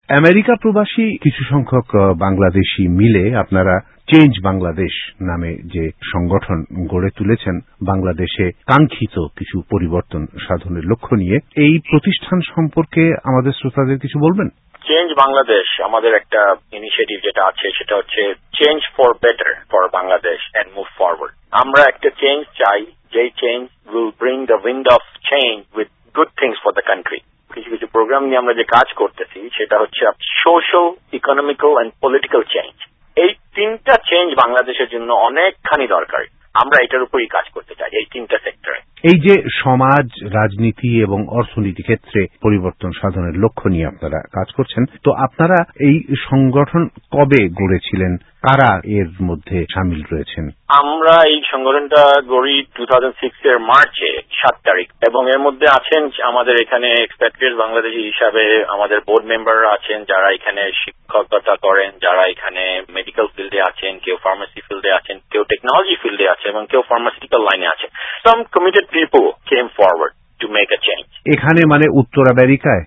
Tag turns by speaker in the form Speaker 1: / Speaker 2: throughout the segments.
Speaker 1: America প্রবাসী কিছু সংখ্যক বাংলাদেশি মিলে আপনারা চেঞ্জ বাংলাদেশ নামে যে সংগঠন গড়ে তুলেছেন, বাংলাদেশে কাঙ্ক্ষিত কিছু পরিবর্তন সাধনের লক্ষ্য নিয়ে, এই প্রতিষ্ঠান সম্পর্কে আমাদের শ্রোতাদের কিছু বলবেন?
Speaker 2: চেঞ্জ বাংলাদেশ আমাদের একটা ইনিশিয়েটিভ যেটা আছে সেটা হচ্ছে change for better for Bangladesh and move forward. আমরা একটা চেঞ্জ চাই, যেই change will bring the wind of change with good things for the country. কিছু কিছু প্রোগ্রাম নিয়ে আমরা যে কাজ করতেছি সেটা হচ্ছে social, economical and political change. এই তিনটা চেঞ্জ বাংলাদেশের জন্য অনেকখানি দরকার। আমরা এটার উপরই কাজ করতে চাই, এই তিনটা সেক্টরে।
Speaker 1: এই যে সমাজ, রাজনীতি এবং অর্থনীতি ক্ষেত্রে পরিবর্তন সাধনের লক্ষ্য নিয়ে আপনারা কাজ করছেন, তো আপনারা এই সংগঠন কবে গড়েছিলেন? কারা এর মধ্যে সামিল রয়েছেন?
Speaker 2: আমরা এই সংগঠনটা গড়ি 2006 এর মার্চে 7 তারিখ, এবং এর মধ্যে আছেন আমাদের এখানে এক্সপ্যাট্রিয়েট বাংলাদেশি হিসাবে আমাদের বোর্ড মেম্বাররা আছেন, যারা এখানে শিক্ষকতা করেন, যারা এখানে মেডিকেল ফিল্ডে আছেন, কেউ ফার্মেসি ফিল্ডে আছেন, কেউ টেকনোলজি ফিল্ডে আছে এবং কেউ ফার্মাসিউটিক্যাল লাইনে আছে। Some committed people came forward to make a change.
Speaker 1: এখানে মানে উত্তর আমেরিকায়,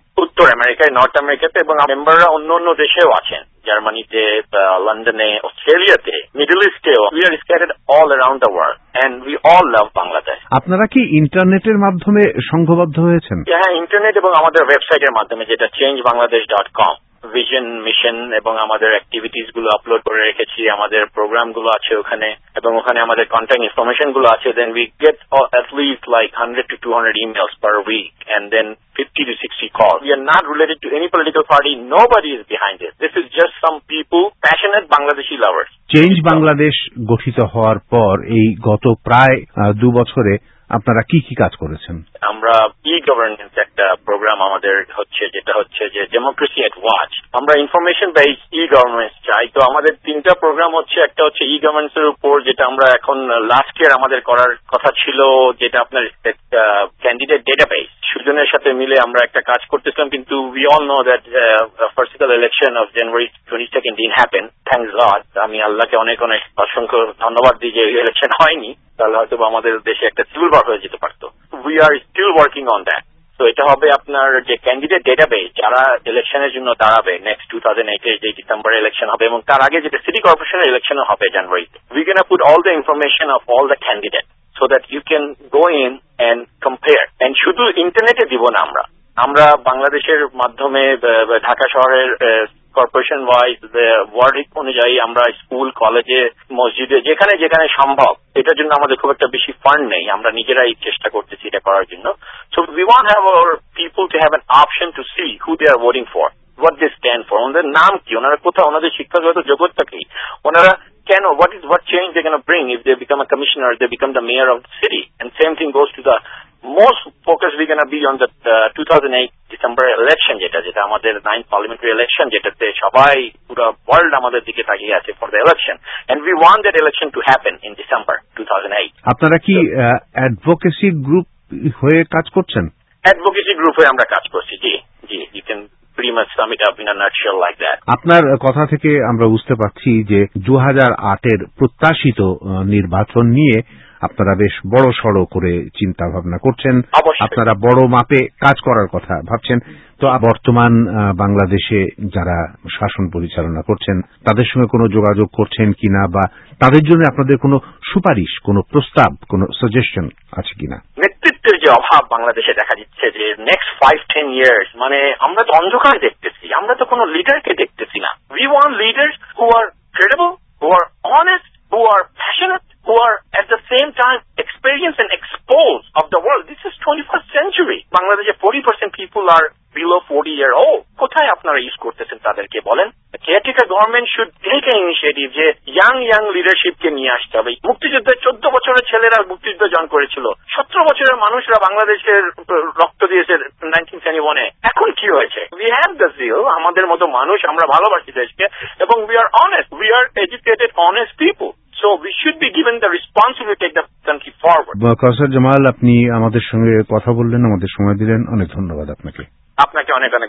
Speaker 2: নর্থ আমেরিকাতে, এবং মেম্বাররা অন্য অন্য দেশেও আছেন, জার্মানিতে, লন্ডনে, অস্ট্রেলিয়াতে, মিডল ইস্টেও। We are scattered all around the world and we all love Bangladesh.
Speaker 1: আপনারা কি ইন্টারনেটের মাধ্যমে সংঘবদ্ধ হয়েছেন?
Speaker 2: হ্যাঁ, ইন্টারনেট এবং আমাদের ওয়েবসাইটের মাধ্যমে, যেটা changeBangladesh.com। ভিশন, মিশন এবং আমাদের অ্যাক্টিভিটিস গুলো আপলোড করে রেখেছি, আমাদের প্রোগ্রাম গুলো আছে ওখানে, এবং ওখানে আমাদের কন্ট্যাক্ট ইনফরমেশন গুলো আছে। Then we get at least like 100 to 200 emails per week and then 50 to 60 calls. We are not related to any political party. Nobody is behind it. This is just some people, passionate Bangladeshi lovers.
Speaker 1: Change Bangladesh গঠিত হওয়ার পর এই গত প্রায় 2 বছরে আপনারা কি কি কাজ করেছেন?
Speaker 2: আমরা ই-গভর্নেন্স একটা প্রোগ্রাম আমাদের হচ্ছে, যেটা হচ্ছে যে ডেমোক্রেসি এট ওয়াচ। আমরা ইনফরমেশন বেসড ই-গভর্নেন্স চাই। তো আমাদের 3টা প্রোগ্রাম হচ্ছে, একটা হচ্ছে ই-গভর্নেন্স এর উপর, যেটা আমরা এখন লাস্ট ইয়ার আমাদের করার কথা ছিল, যেটা আপনার ক্যান্ডিডেট ডেটাবেস। সুজনের সাথে মিলে আমরা একটা কাজ করতেছিলাম, কিন্তু we all know that first election of January 22 didn't happen, thanks God. আমি আল্লাহকে অনেক অনেক অসংখ্য ধন্যবাদ দিই যে ইলেকশন হয়নি, তাহলে হয়তো আমাদের দেশে একটা সিভিল ওয়ার হয়ে যেতে পারতো। We are still working on that. তো এটা হবে আপনার যে ক্যান্ডিডেট ডেটাবেস, যারা ইলেকশনের জন্য দাঁড়াবে নেক্সট 2008 যে ডিসেম্বরে ইলেকশন হবে, এবং তার আগে যেটা সিটি কর্পোরেশনের ইলেকশন হবে জানুয়ারিতে। We can put all the information of all the candidate so that you can go in and compare. And শুধু ইন্টারনেটে দিব না, আমরা বাংলাদেশের মাধ্যমে ঢাকা শহরের কর্পোরেশন ওয়াইজ ওয়ার্ড অনুযায়ী আমরা স্কুল, কলেজে, মসজিদে, যেখানে যেখানে সম্ভব, এটার জন্য আমাদের খুব একটা বেশি ফান্ড নেই, আমরা নিজেরাই চেষ্টা করতেছি এটা করার জন্য। So we want have our people to have an option to see who they are voting for, what they stand for, ওনাদের নাম কি, ওনারা কোথাও, ওনাদের শিক্ষাগত যোগ্যতা কি, ওনারা কেন, what change they're going to bring if they become a commissioner, they become the mayor of the city. And same thing goes to the most focus we're going to be on the 2008 December election, যেটা আমাদের 9th parliamentary election, যেটাতে সবাই পুরো world আমাদের দিকে তাকিয়ে আছে for the election, and we want that election to happen in December 2008.
Speaker 1: আপনারা কি অ্যাডভোকেসি গ্রুপ হয়ে কাজ করছেন?
Speaker 2: অ্যাডভোকেসি গ্রুপ হয়ে আমরা কাজ করছি। জি, you can pretty much sum it up in a nutshell like that.
Speaker 1: আপনার কথা থেকে আমরা বুঝতে পারছি যে 2008 এর প্রত্যাশিত নির্বাচন নিয়ে আপনারা বেশ বড় সড়ো করে চিন্তা ভাবনা করছেন, আপনারা বড় মাপে কাজ করার কথা ভাবছেন। তো বর্তমান বাংলাদেশে যারা শাসন পরিচালনা করছেন তাদের সঙ্গে কোনো যোগাযোগ করছেন কিনা, বা তাদের জন্য আপনাদের কোনো সুপারিশ, কোনো প্রস্তাব, কোনো সাজেশন আছে কিনা?
Speaker 2: নেতৃত্বের যে অভাব বাংলাদেশে দেখা দিচ্ছে, যে নেক্সট 5-10 ইয়ার্স, মানে আমরা তো অন্ধকার দেখতেছি, আমরা তো কোনো লিডারকে দেখতেছি না। We want leaders who are credible, who are honest, who are passionate, who are at the same time experienced and exposed of the world. This is 21st century. Bangladesh 40% people are below 40 years old. কোথায় আপনারা use করতেছেন তাদেরকে বলেন? Caretaker government should take an initiative যে young লিডারশিপকে নিয়ে আসতে হবে। মুক্তিযুদ্ধের 14 বছরের ছেলেরা মুক্তিযুদ্ধ জয়েন করেছিল, 17 বছরের মানুষরা বাংলাদেশের রক্ত দিয়েছে 1971-এ। এখন কি হয়েছে? উই হ্যাভ দ্য জিল, আমাদের মতো মানুষ, আমরা ভালোবাসি দেশকে, এবং we are honest, we are educated, honest people. So we should be given the responsibility to take the country forward.
Speaker 1: Kausar Jamal, আপনি আমাদের সঙ্গে কথা বললেন, আমাদের সময় দিলেন, অনেক ধন্যবাদ আপনাকে।
Speaker 2: আপনাকে অনেক অনেক